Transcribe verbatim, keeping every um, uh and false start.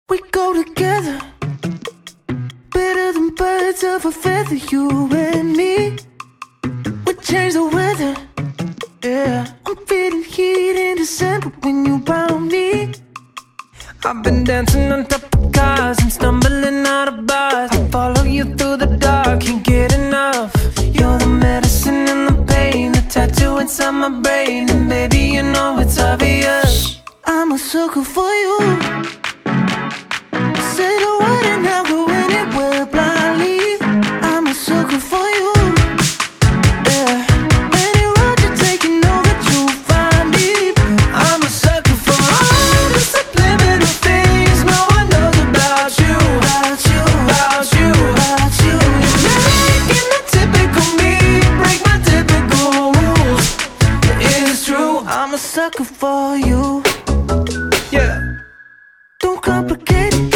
We go together, better than birds of a feather, you and me. We change the weather, yeah. I'm feeling heat in December when you found me. I've been dancing on top of cars and stumbling out of bars. I follow you through the dark, can't get enough. You're the medicine and the pain, the tattoo inside my brain. And baby, you know it's obvious, I'm a sucker for you. Say the word and I'll go anywhere blindly. I'm a sucker for you, yeah. Any road you take, you know that you'll find me. I'm a sucker for all the subliminal things no one knows about you, about you, about you, about you. You're making the typical me break my typical rules. It's true, I'm a sucker for you, yeah. Don't complicate it.